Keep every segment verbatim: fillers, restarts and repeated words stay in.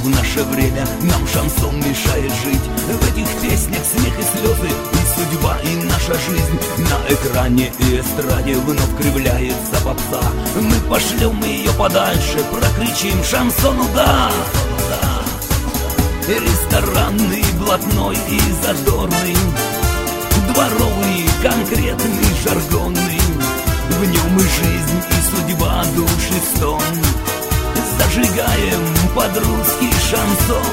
в наше время нам шансон мешает жить. В этих песнях смех и слезы, и судьба, и наша жизнь. На экране и эстраде вновь кривляется попса. Мы пошлем ее подальше, прокричим шансону «да». Ресторанный, блатной и задорный, дворовый, конкретный, жаргонный. В нем и жизнь, и судьба, души стон. Зажигаем под русский шансон.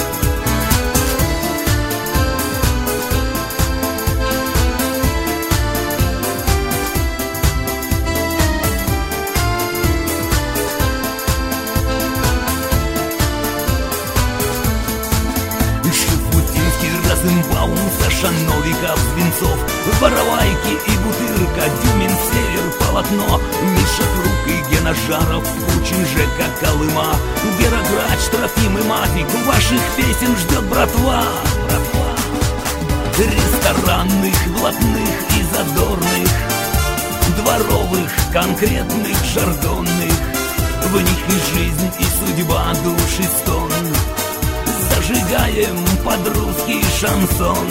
Розенбаум, Саша Новиков, Звинцов, Воровайки и Бутырка, Дюмин, Север, Полотно, Миша Круг и Гена Жаров, Кучин, Жека, Колыма, Гера Грач, Трофим и Мафик. Ваших песен ждет братва, братва. Ресторанных, блатных и задорных, дворовых, конкретных, жаргонных. В них и жизнь, и судьба, души стон. Зажигаем под русский шансон.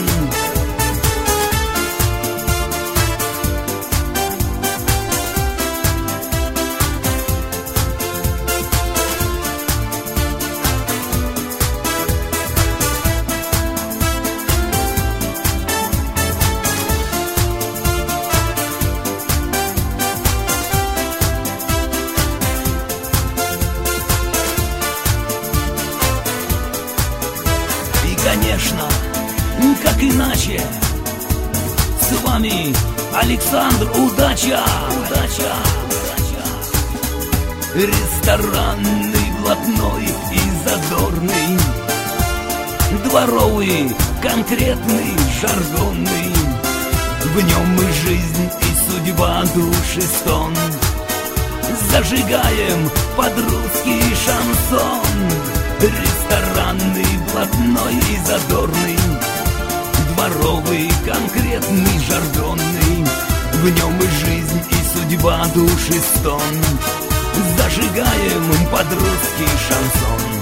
Конечно, как иначе. С вами Александр Удача. Удача. Ресторанный, блатной и задорный, дворовый, конкретный, жаргонный. В нем и жизнь, и судьба, души стон. Зажигаем под русский шансон. Ресторанный, блатной и задорный, дворовый, конкретный, жаргонный. В нем и жизнь, и судьба, души стон. Зажигаем под русский шансон.